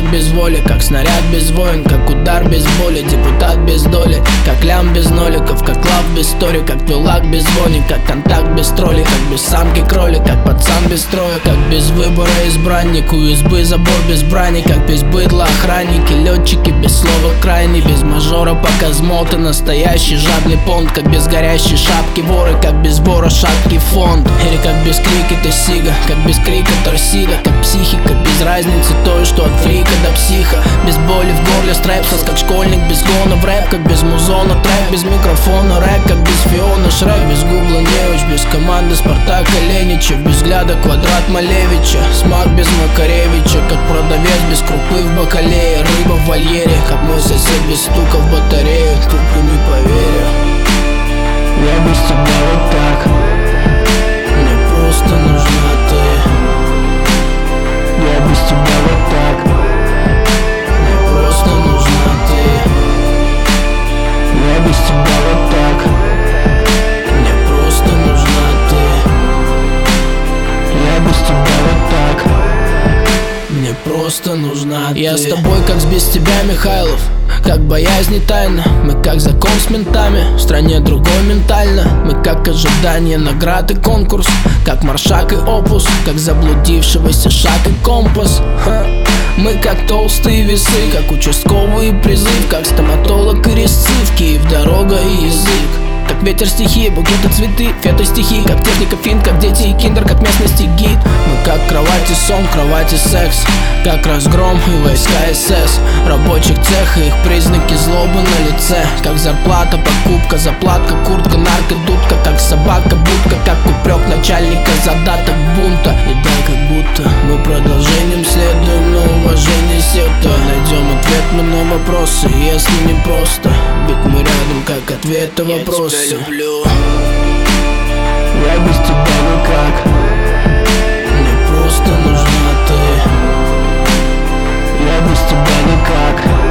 без воли, как снаряд без войн, как удар без боли, депутат без доли, как лям без ноликов, как лав без стори, как твой лак без вони, как контакт без троллей, как без самки кролик, как пацан без строя, как без выбора избранник, у избы забор без брани, как без быдла охранники, летчики без слова крайний, без мажора пока змоты, настоящий жадный понт, как без горящей шапки воры, как без вора шаткий фонд, или как без крика сига, как без крика торсида, как психика, без разницы той, что от фрика до психа, без боли в горле стрепсос, как школьник без гона в рэп, как без музона трек, без микрофона рэк, как без Фиона Шрек, без гугла Неуч, без команды Спартака Ленича, без взгляда Квадрат Малевича, смак без Макаревича, как продавец без крупы в бакалее, рыба в вольере, как мой сосед без стука в батарею, тупо не поверю. Я без тебя вот так. Просто нужна ты. Я без тебя вот так. Мне просто нужна ты. Я без тебя вот так. Мне просто нужна ты. Я без тебя вот так. Мне просто нужна ты. Я с тобой как с без тебя, Михайлов, как боязнь и тайна. Мы как закон с ментами, в стране другой ментально. Мы как ожидание наград и конкурс, как маршак и опус, как заблудившегося шаг и компас. Мы как толстые весы, как участковый призыв, как стоматолог и резцы, в Киев дорога и язык. Как ветер стихии, букеты цветы, фето стихи, как техника фин, как дети и киндер, как местности гид. Мы как кровать и сон, кровать и секс, как разгром и войска СС, рабочих цех и их признаки злобы на лице, как зарплата, покупка, заплатка, куртка, наркодудка, как собака, будка, как упрек начальника, задаток бунта. И да, как будто мы продолжением следуем, но уважение сектора. Найдем ответ на вопросы, если не просто, ведь мы рядом, как ответы вопросы. Я без тебя никак. Мне просто нужна ты. Я без тебя никак.